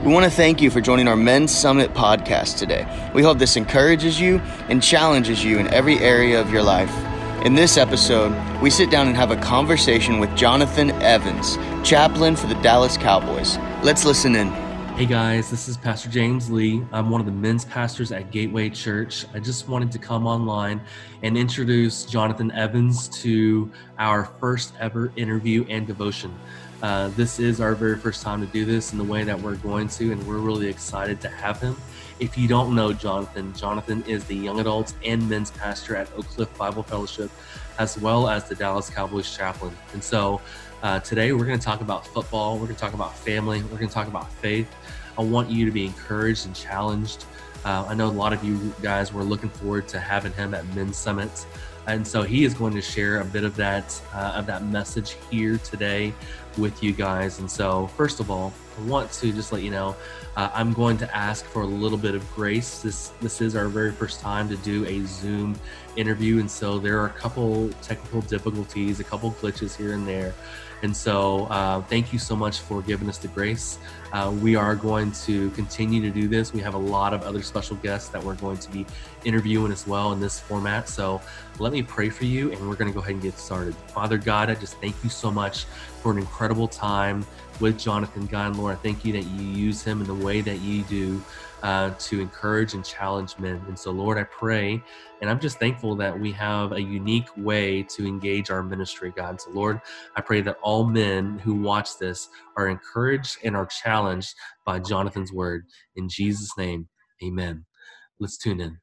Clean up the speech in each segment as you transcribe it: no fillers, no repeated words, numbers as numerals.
We want to thank you for joining our Men's Summit podcast today. We hope this encourages you and challenges you in every area of your life. In this episode, we sit down and have a conversation with Jonathan Evans, chaplain for the Dallas Cowboys. Let's listen in. Hey guys, this is Pastor James Lee. I'm one of the men's pastors at Gateway Church. I just wanted to come online and introduce Jonathan Evans to our first ever interview and devotion. This is our very first time to do this in the way that we're going to, and we're really excited to have him. If you don't know Jonathan is the young adults and men's pastor at Oak Cliff Bible Fellowship, as well as the Dallas Cowboys chaplain. And so today we're going to talk about football, we're going to talk about family, we're going to talk about faith. I want you to be encouraged and challenged. I know a lot of you guys were looking forward to having him at Men's Summit. And so he is going to share a bit of that message here today with you guys. And so first of all, I want to just let you know, I'm going to ask for a little bit of grace. This is our very first time to do a Zoom interview. And so there are a couple technical difficulties, a couple glitches here and there. And so thank you so much for giving us the grace. We are going to continue to do this. We have a lot of other special guests that we're going to be interviewing as well in this format. So let me pray for you, and we're going to go ahead and get started. Father God, I just thank you so much for an incredible time with Jonathan. God, and Lord, I thank you that you use him in the way that you do to encourage and challenge men. And so, Lord, I pray, and I'm just thankful that we have a unique way to engage our ministry, God. So, Lord, I pray that all men who watch this are encouraged and are challenged by Jonathan's word. In Jesus' name, amen. Let's tune in.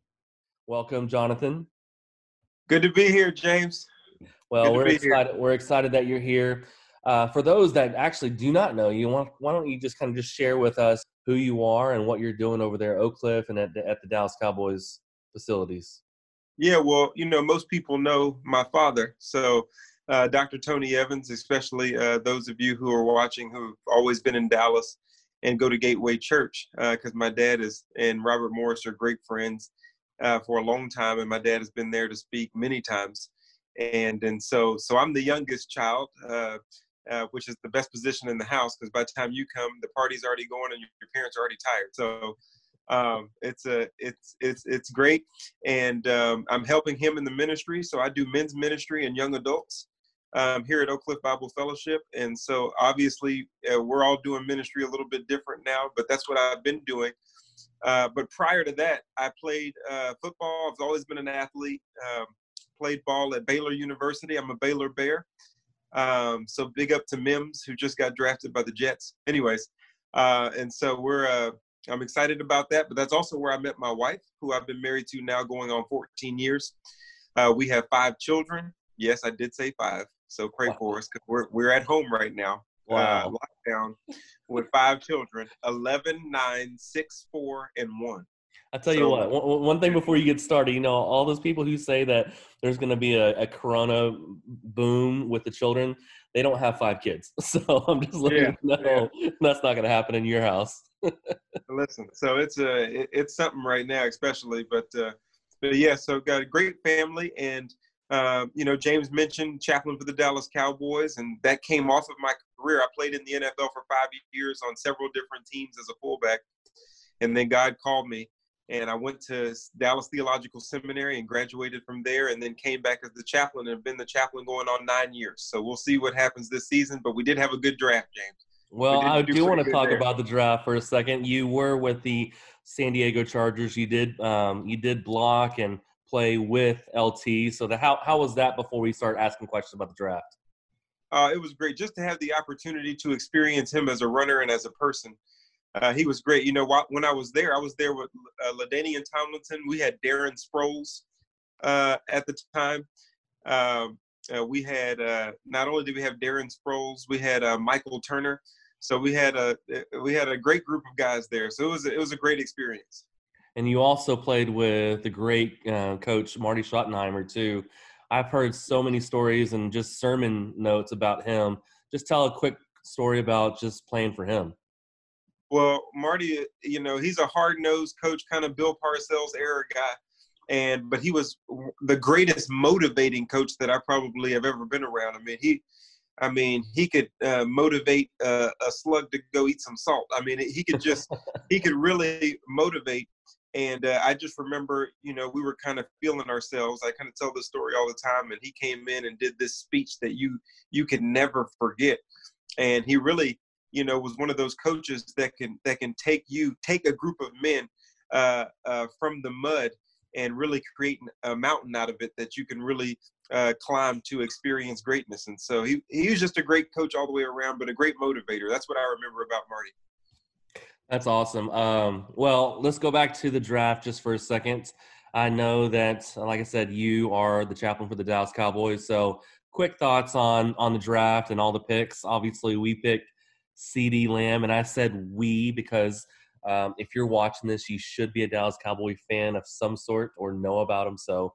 Welcome, Jonathan. Good to be here, James. Well, we're excited. We're excited that you're here. For those that actually do not know you, why don't you just kind of just share with us who you are and what you're doing over there at Oak Cliff and at the Dallas Cowboys facilities? Yeah, well, most people know my father. So Dr. Tony Evans, especially those of you who are watching who have always been in Dallas and go to Gateway Church, because my dad and Robert Morris are great friends for a long time, and my dad has been there to speak many times. And so I'm the youngest child, which is the best position in the house, because by the time you come, the party's already going and your parents are already tired. So it's great. And I'm helping him in the ministry. So I do men's ministry and young adults here at Oak Cliff Bible Fellowship. And so obviously we're all doing ministry a little bit different now, but that's what I've been doing. But prior to that, I played football. I've always been an athlete. Played ball at Baylor University. I'm a Baylor Bear. So big up to Mims, who just got drafted by the Jets. Anyways, and so I'm excited about that. But that's also where I met my wife, who I've been married to now going on 14 years. We have 5 children. Yes, I did say 5. So pray for us, because we're at home right now. Wow. Lockdown with 5 children, 11, 9, 6, 4, and 1. I'll tell you what, one thing before you get started, all those people who say that there's going to be a corona boom with the children, they don't have 5 kids. So I'm just letting you know that's not going to happen in your house. Listen, so it's something right now, especially, but yeah, so got a great family. And, James mentioned chaplain for the Dallas Cowboys, and that came off of my career. I played in the NFL for 5 years on several different teams as a fullback. And then God called me. And I went to Dallas Theological Seminary and graduated from there, and then came back as the chaplain and have been the chaplain going on 9 years. So we'll see what happens this season, but we did have a good draft, James. Well, I do want to talk about the draft for a second. You were with the San Diego Chargers. You did block and play with LT. So how was that before we start asking questions about the draft? It was great just to have the opportunity to experience him as a runner and as a person. He was great. When I was there with LaDainian Tomlinson. We had Darren Sproles at the time. We had not only did we have Darren Sproles, we had Michael Turner. So we had a great group of guys there. So it was a great experience. And you also played with the great coach Marty Schottenheimer too. I've heard so many stories and just sermon notes about him. Just tell a quick story about just playing for him. Well, Marty, he's a hard-nosed coach, kind of Bill Parcells era guy. But he was the greatest motivating coach that I probably have ever been around. I mean, I mean, he could motivate a slug to go eat some salt. I mean, he could really motivate. And I just remember, we were kind of feeling ourselves. I kind of tell this story all the time. And he came in and did this speech that you could never forget. And he really, was one of those coaches that can take a group of men from the mud and really create a mountain out of it that you can really climb to experience greatness. And so he was just a great coach all the way around, but a great motivator. That's what I remember about Marty. That's awesome. Well, let's go back to the draft just for a second. I know that, like I said, you are the chaplain for the Dallas Cowboys. So quick thoughts on the draft and all the picks. Obviously, we picked CeeDee Lamb, and I said we because if you're watching this, you should be a Dallas Cowboy fan of some sort or know about him. So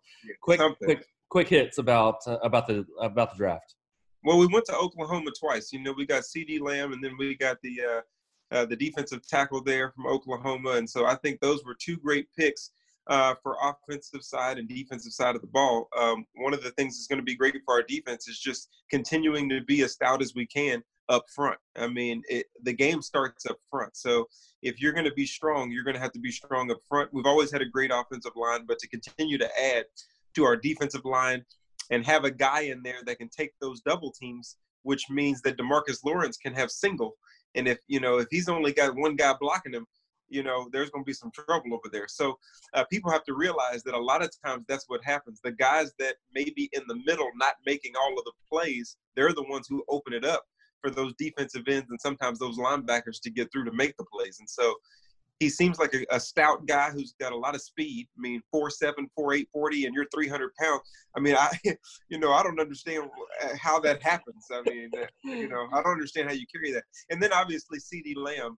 quick hits about the draft. Well, we went to Oklahoma twice. We got CeeDee Lamb, and then we got the defensive tackle there from Oklahoma. And so I think those were two great picks for offensive side and defensive side of the ball. One of the things that's going to be great for our defense is just continuing to be as stout as we can up front. I mean, the game starts up front. So if you're going to be strong, you're going to have to be strong up front. We've always had a great offensive line, but to continue to add to our defensive line and have a guy in there that can take those double teams, which means that DeMarcus Lawrence can have single. And if he's only got one guy blocking him, there's going to be some trouble over there. So people have to realize that a lot of times that's what happens. The guys that may be in the middle not making all of the plays, they're the ones who open it up for those defensive ends and sometimes those linebackers to get through to make the plays. And so he seems like a stout guy who's got a lot of speed. I mean, 4'7", 4'8", 40, and you're 300 pounds. I mean, I don't understand how that happens. I mean, I don't understand how you carry that. And then obviously CeeDee Lamb,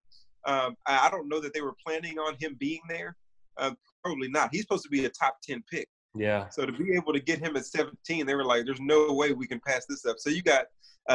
I don't know that they were planning on him being there. Probably not. He's supposed to be a top 10 pick. Yeah. So to be able to get him at 17, they were like, there's no way we can pass this up. So you got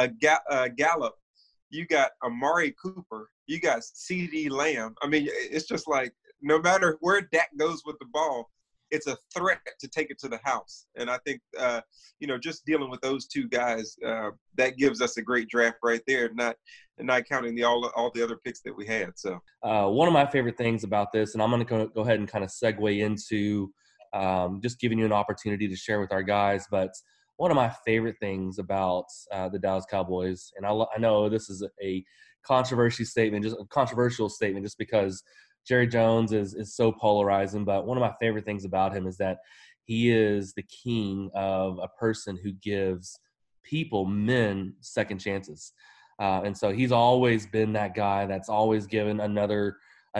Gallup, you got Amari Cooper, you got CeeDee Lamb. I mean, it's just like no matter where Dak goes with the ball, it's a threat to take it to the house. And I think, just dealing with those two guys, that gives us a great draft right there, not counting all the other picks that we had. So one of my favorite things about this, and I'm going to go ahead and kind of segue into just giving you an opportunity to share with our guys, but one of my favorite things about the Dallas Cowboys, and I know this is a controversial statement just because Jerry Jones is so polarizing, but one of my favorite things about him is that he is the king of a person who gives men second chances. And so he's always been that guy that's always given another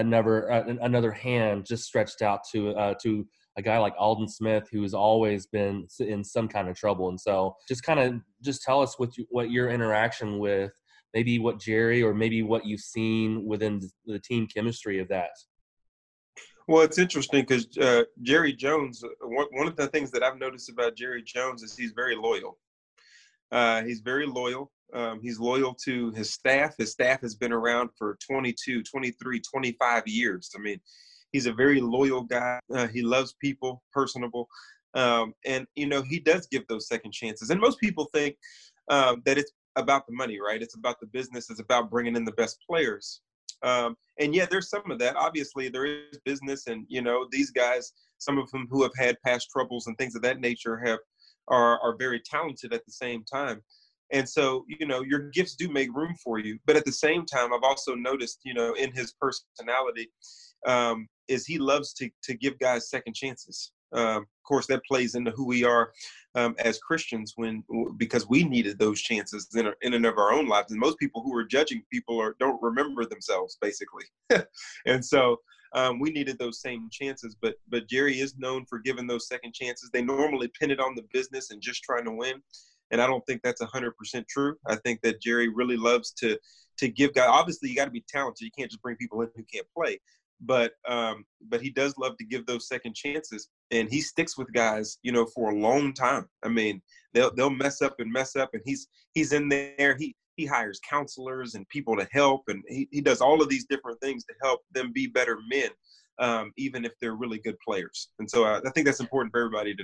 hand just stretched out to a guy like Aldon Smith, who has always been in some kind of trouble. And so just tell us what your interaction with maybe what Jerry or maybe what you've seen within the team chemistry of that. Well, it's interesting because Jerry Jones, one of the things that I've noticed about Jerry Jones is he's very loyal. He's very loyal. He's loyal to his staff. His staff has been around for 22, 23, 25 years. I mean, he's a very loyal guy. He loves people, personable. And, he does give those second chances. And most people think that it's about the money, right? It's about the business. It's about bringing in the best players. And yeah, there's some of that. Obviously, there is business, and these guys, some of them who have had past troubles and things of that nature, are very talented at the same time. And so, your gifts do make room for you. But at the same time, I've also noticed, in his personality, is he loves to give guys second chances. Of course, that plays into who we are as Christians because we needed those chances in and of our own lives. And most people who are judging people don't remember themselves, basically. And so we needed those same chances. But Jerry is known for giving those second chances. They normally pin it on the business and just trying to win. And I don't think that's 100% true. I think that Jerry really loves to give guys. Obviously, you got to be talented. You can't just bring people in who can't play. But he does love to give those second chances, and he sticks with guys, for a long time. I mean, they'll mess up, and he's in there. He hires counselors and people to help, and he does all of these different things to help them be better men, even if they're really good players. And so I think that's important for everybody to know.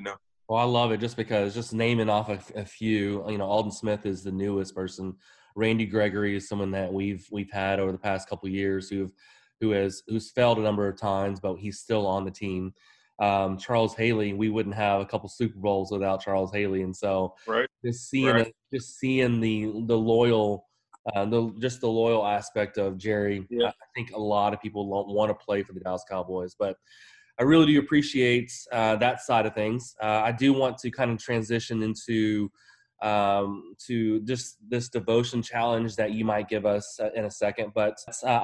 Well, I love it just because just naming off a few, Alden Smith is the newest person. Randy Gregory is someone that we've had over the past couple of years who's failed a number of times, but he's still on the team. Charles Haley, we wouldn't have a couple Super Bowls without Charles Haley, and so Right. just seeing the loyal, the loyal aspect of Jerry. Yeah. I think a lot of people don't want to play for the Dallas Cowboys, but I really do appreciate that side of things. I do want to kind of transition into to just this devotion challenge that you might give us in a second. But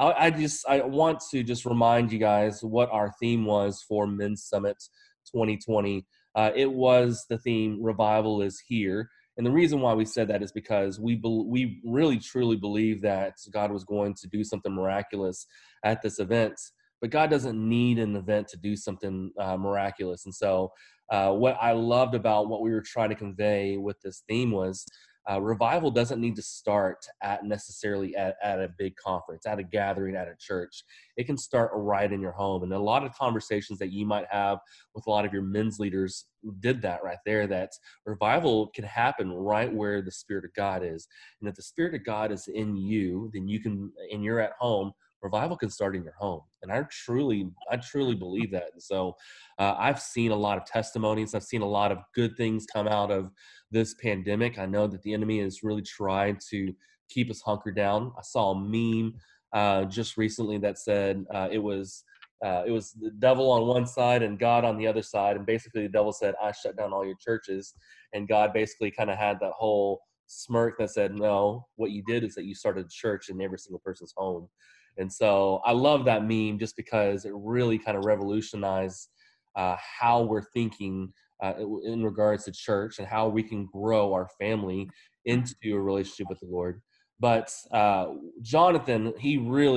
I want to just remind you guys what our theme was for Men's Summit 2020. It was the theme "Revival is Here." And the reason why we said that is because we really truly believe that God was going to do something miraculous at this event. But God doesn't need an event to do something miraculous. And so what I loved about what we were trying to convey with this theme was revival doesn't need to start necessarily at a big conference, at a gathering, at a church. It can start right in your home. And a lot of conversations that you might have with a lot of your men's leaders did that right there, that revival can happen right where the Spirit of God is. And if the Spirit of God is in you, then and you're at home, revival can start in your home. And I truly believe that. And so I've seen a lot of testimonies. I've seen a lot of good things come out of this pandemic. I know that the enemy has really tried to keep us hunkered down. I saw a meme just recently that said it was the devil on one side and God on the other side. And basically the devil said, I shut down all your churches. And God basically kind of had that whole smirk that said, no, what you did is that you started a church in every single person's home. And so I love that meme just because it really kind of revolutionized how we're thinking in regards to church and how we can grow our family into a relationship with the Lord. But Jonathan, he's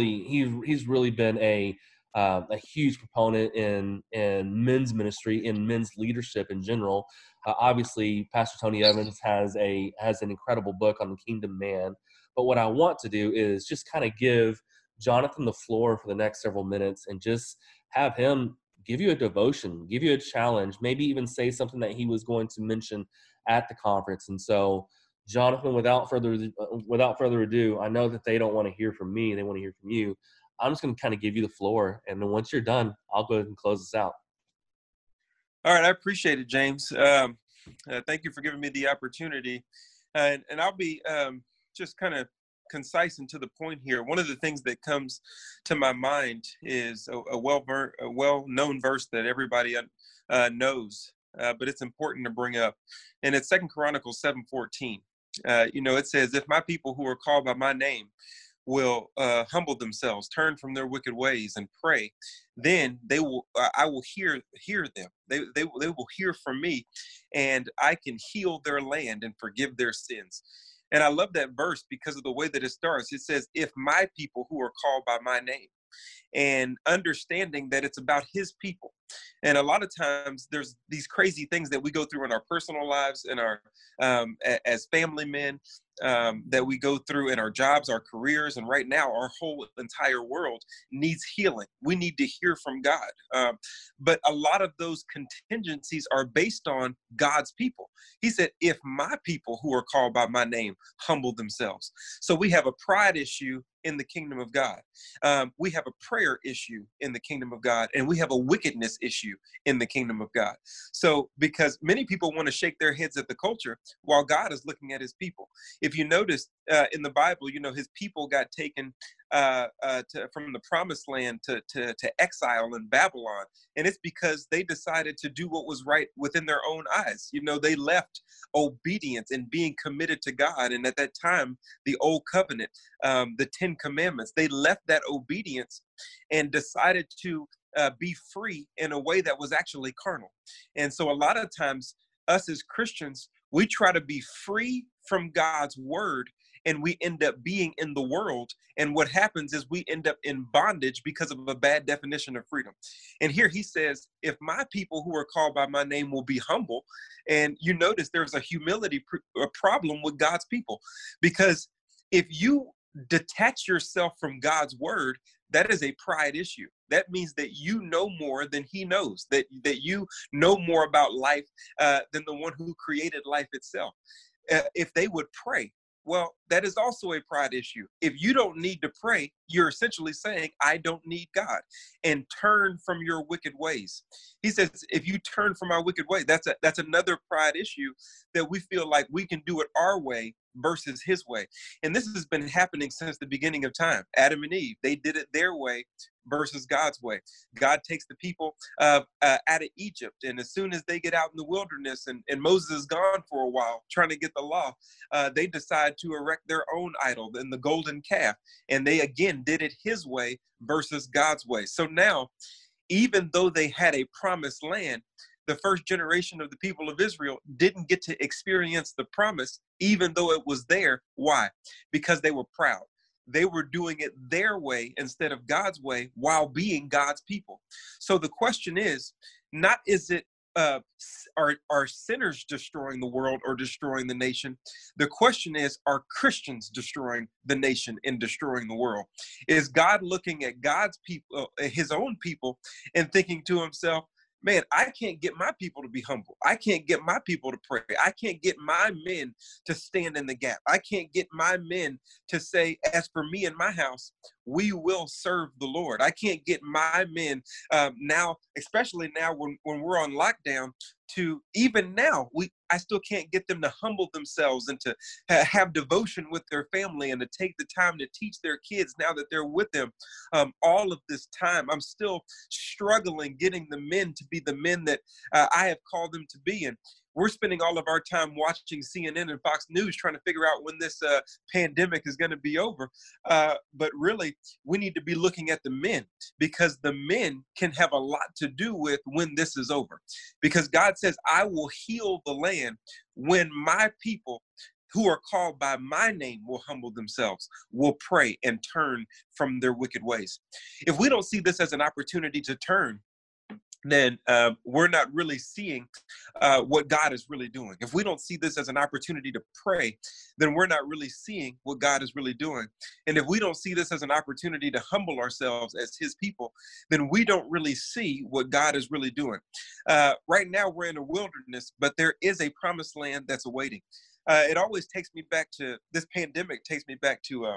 really been a huge proponent in men's ministry, in men's leadership in general. Obviously, Pastor Tony Evans has an incredible book on the kingdom man. But what I want to do is just kind of give Jonathan the floor for the next several minutes and just have him give you a devotion, give you a challenge, maybe even say something that he was going to mention at the conference. And so, Jonathan, without further ado, I know that they don't want to hear from me; they want to hear from you. I'm just going to kind of give you the floor, and then once you're done, I'll go ahead and close this out. All right, I appreciate it, James. Thank you for giving me the opportunity, and I'll be just kind of concise and to the point here. One of the things that comes to my mind is a well-known verse that everybody knows, but it's important to bring up, and it's 2 Chronicles 7:14. It says, "If my people who are called by my name will humble themselves, turn from their wicked ways, and pray, then I will hear them. They will hear from me, and I can heal their land and forgive their sins." And I love that verse because of the way that it starts. It says, "If my people who are called by my name," and understanding that it's about his people. And a lot of times there's these crazy things that we go through in our personal lives and our as family men, that we go through in our jobs, our careers, and right now our whole entire world needs healing. We need to hear from God. But a lot of those contingencies are based on God's people. He said, "If my people who are called by my name humble themselves." So we have a pride issue in the kingdom of God. We have a prayer issue in the kingdom of God, and we have a wickedness issue in the kingdom of God. So because many people want to shake their heads at the culture while God is looking at his people. If you notice in the Bible, his people got taken from the promised land to exile in Babylon. And it's because they decided to do what was right within their own eyes. They left obedience and being committed to God. And at that time, the old covenant, the 10 commandments, they left that obedience and decided to be free in a way that was actually carnal. And so a lot of times us as Christians, we try to be free from God's word, and we end up being in the world. And what happens is we end up in bondage because of a bad definition of freedom. And here he says, if my people who are called by my name will be humble. And you notice there's a humility problem with God's people, because if you detach yourself from God's word, that is a pride issue. That means that you know more than he knows, that you know more about life than the one who created life itself. If they would pray, well, that is also a pride issue. If you don't need to pray, you're essentially saying, I don't need God, and turn from your wicked ways. He says, if you turn from our wicked ways, that's another pride issue, that we feel like we can do it our way versus his way. And this has been happening since the beginning of time. Adam and Eve, they did it their way versus God's way. God takes the people out of Egypt, and as soon as they get out in the wilderness and Moses is gone for a while trying to get the law, they decide to erect their own idol in the golden calf, and they again did it his way versus God's way. So now, even though they had a promised land, the first generation of the people of Israel didn't get to experience the promise, even though it was there. Why? Because they were proud. They were doing it their way instead of God's way while being God's people. So the question is, not is it are sinners destroying the world or destroying the nation? The question is, are Christians destroying the nation and destroying the world? Is God looking at God's people, his own people, and thinking to himself, man, I can't get my people to be humble. I can't get my people to pray. I can't get my men to stand in the gap. I can't get my men to say, as for me and my house, we will serve the Lord. I can't get my men now, especially now when we're on lockdown, to even now, I still can't get them to humble themselves and to have devotion with their family and to take the time to teach their kids now that they're with them. All of this time, I'm still struggling getting the men to be the men that I have called them to be. And we're spending all of our time watching CNN and Fox News trying to figure out when this pandemic is going to be over. But really, we need to be looking at the men, because the men can have a lot to do with when this is over. Because God says, I will heal the land when my people who are called by my name will humble themselves, will pray and turn from their wicked ways. If we don't see this as an opportunity to turn, then we're not really seeing what God is really doing. If we don't see this as an opportunity to pray, then we're not really seeing what God is really doing. And if we don't see this as an opportunity to humble ourselves as his people, then we don't really see what God is really doing. Right now, we're in a wilderness, but there is a promised land that's awaiting. It always takes me back to, this pandemic takes me back to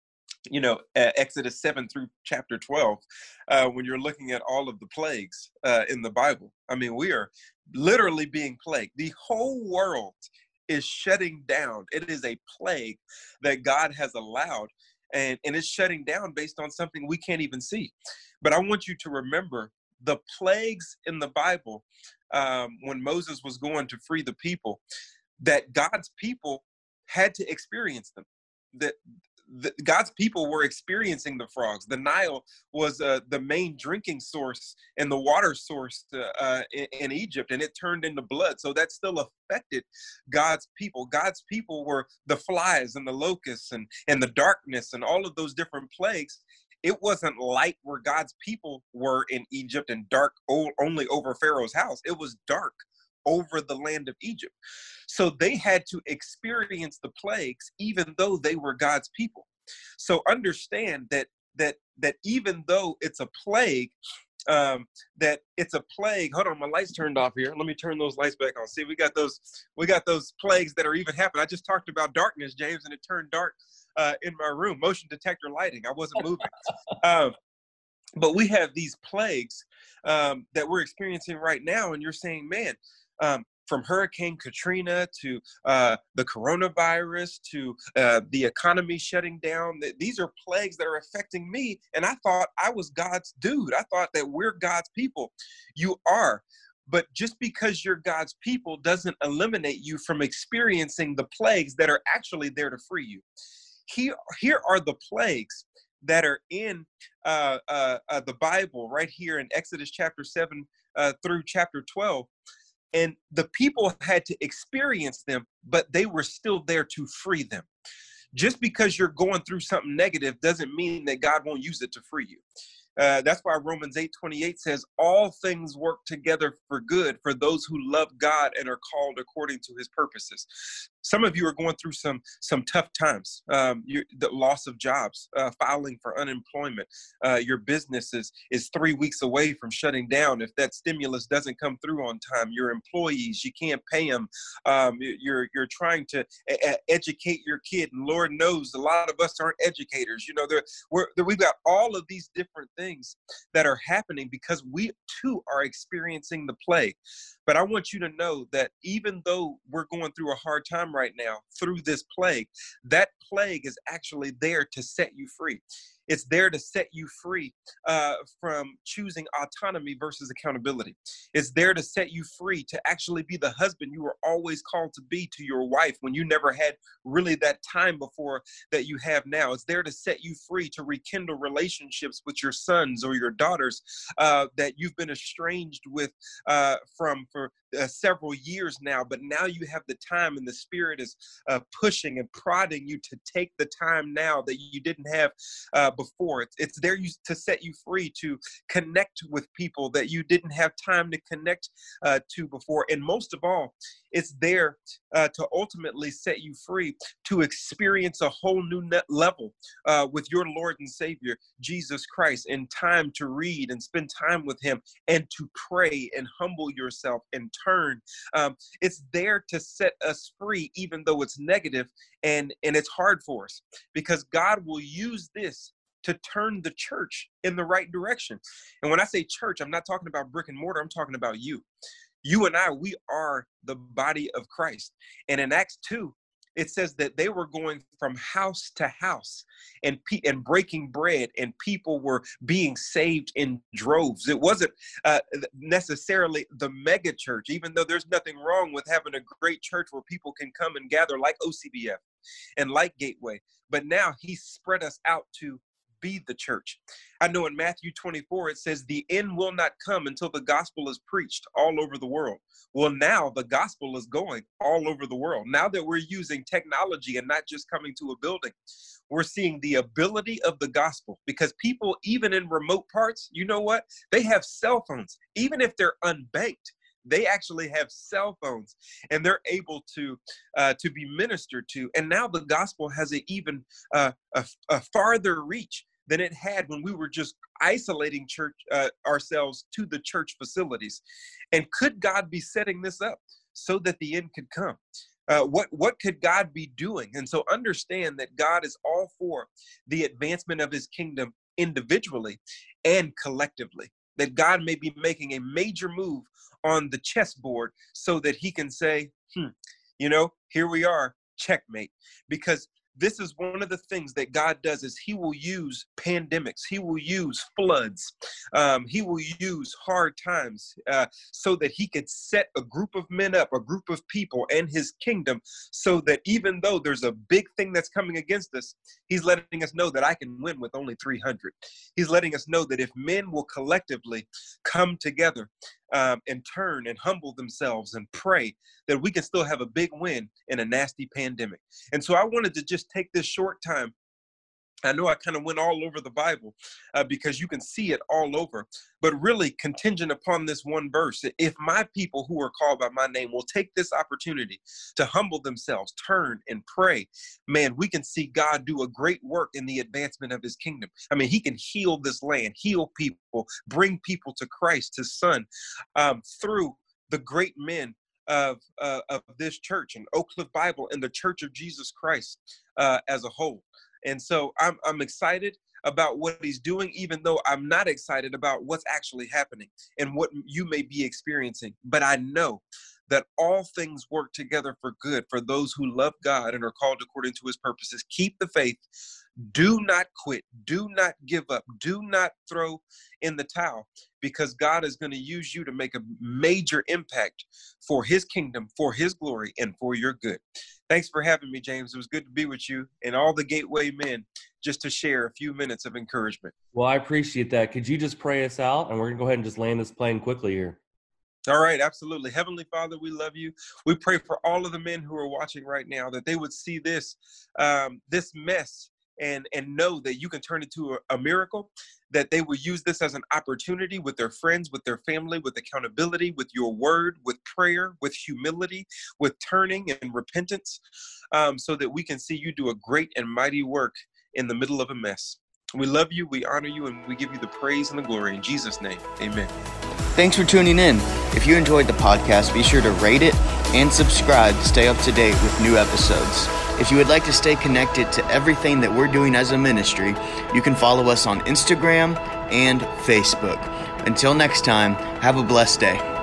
Exodus 7 through chapter 12, when you're looking at all of the plagues in the Bible. I mean, we are literally being plagued. The whole world is shutting down. It is a plague that God has allowed, and it's shutting down based on something we can't even see. But I want you to remember the plagues in the Bible, when Moses was going to free the people, that God's people had to experience them. That God's people were experiencing the frogs. The Nile was the main drinking source and the water source in Egypt, and it turned into blood. So that still affected God's people. God's people were the flies and the locusts and the darkness and all of those different plagues. It wasn't light where God's people were in Egypt and dark only over Pharaoh's house. It was dark over the land of Egypt. So they had to experience the plagues even though they were God's people. So understand that even though it's a plague, that it's a plague. Hold on, my lights turned off here. Let me turn those lights back on. See, we got those plagues that are even happening. I just talked about darkness, James, and it turned dark in my room. Motion detector lighting. I wasn't moving. But we have these plagues that we're experiencing right now, and you're saying, man, from Hurricane Katrina to the coronavirus to the economy shutting down, these are plagues that are affecting me. And I thought I was God's dude. I thought that we're God's people. You are. But just because you're God's people doesn't eliminate you from experiencing the plagues that are actually there to free you. Here are the plagues that are in the Bible right here in Exodus chapter 7 through chapter 12. And the people had to experience them, but they were still there to free them. Just because you're going through something negative doesn't mean that God won't use it to free you. That's why Romans 8:28 says, all things work together for good for those who love God and are called according to his purposes. Some of you are going through some tough times. The loss of jobs, filing for unemployment. Your business is 3 weeks away from shutting down if that stimulus doesn't come through on time. Your employees, you can't pay them. You're trying to educate your kid, and Lord knows a lot of us aren't educators. We've got all of these different things that are happening because we too are experiencing the plague. But I want you to know that even though we're going through a hard time right now through this plague, that plague is actually there to set you free. It's there to set you free from choosing autonomy versus accountability. It's there to set you free to actually be the husband you were always called to be to your wife when you never had really that time before that you have now. It's there to set you free to rekindle relationships with your sons or your daughters that you've been estranged with for several years now, but now you have the time, and the Spirit is pushing and prodding you to take the time now that you didn't have before. It's there to set you free to connect with people that you didn't have time to connect to before. And most of all, it's there to ultimately set you free to experience a whole new level with your Lord and Savior, Jesus Christ, and time to read and spend time with Him and to pray and humble yourself and turn. It's there to set us free, even though it's negative and it's hard for us, because God will use this to turn the church in the right direction. And when I say church, I'm not talking about brick and mortar. I'm talking about you. You and I, we are the body of Christ. And in Acts 2, it says that they were going from house to house and breaking bread, and people were being saved in droves. It wasn't necessarily the mega church, even though there's nothing wrong with having a great church where people can come and gather like OCBF and like Gateway. But now He spread us out to be the church. I know in Matthew 24, it says the end will not come until the gospel is preached all over the world. Well, now the gospel is going all over the world. Now that we're using technology and not just coming to a building, we're seeing the ability of the gospel, because people, even in remote parts, you know what? They have cell phones. Even if they're unbanked, they actually have cell phones, and they're able to be ministered to. And now the gospel has an even a farther reach than it had when we were just isolating church ourselves to the church facilities. And could God be setting this up so that the end could come? What could God be doing? And so understand that God is all for the advancement of His kingdom individually and collectively. That God may be making a major move on the chessboard so that He can say, here we are, checkmate. Because this is one of the things that God does, is He will use pandemics. He will use floods. He will use hard times so that He could set a group of men up, a group of people and His kingdom, so that even though there's a big thing that's coming against us, He's letting us know that I can win with only 300. He's letting us know that if men will collectively come together and turn and humble themselves and pray, that we can still have a big win in a nasty pandemic. And so I wanted to just take this short time. I know I kind of went all over the Bible because you can see it all over, but really contingent upon this one verse. If my people who are called by my name will take this opportunity to humble themselves, turn and pray, man, we can see God do a great work in the advancement of His kingdom. I mean, He can heal this land, heal people, bring people to Christ, His Son, through the great men of this church and Oak Cliff Bible and the Church of Jesus Christ as a whole. And so I'm excited about what He's doing, even though I'm not excited about what's actually happening and what you may be experiencing. But I know that all things work together for good for those who love God and are called according to His purposes. Keep the faith. Do not quit. Do not give up. Do not throw in the towel, because God is going to use you to make a major impact for His kingdom, for His glory, and for your good. Thanks for having me, James. It was good to be with you and all the Gateway men, just to share a few minutes of encouragement. Well, I appreciate that. Could you just pray us out? And we're going to go ahead and just land this plane quickly here. All right, absolutely. Heavenly Father, we love you. We pray for all of the men who are watching right now, that they would see this mess and know that you can turn it to a miracle, that they will use this as an opportunity with their friends, with their family, with accountability, with your word, with prayer, with humility, with turning and repentance, so that we can see you do a great and mighty work in the middle of a mess. We love you, we honor you, and we give you the praise and the glory. In Jesus' name, amen. Thanks for tuning in. If you enjoyed the podcast, be sure to rate it and subscribe to stay up to date with new episodes. If you would like to stay connected to everything that we're doing as a ministry, you can follow us on Instagram and Facebook. Until next time, have a blessed day.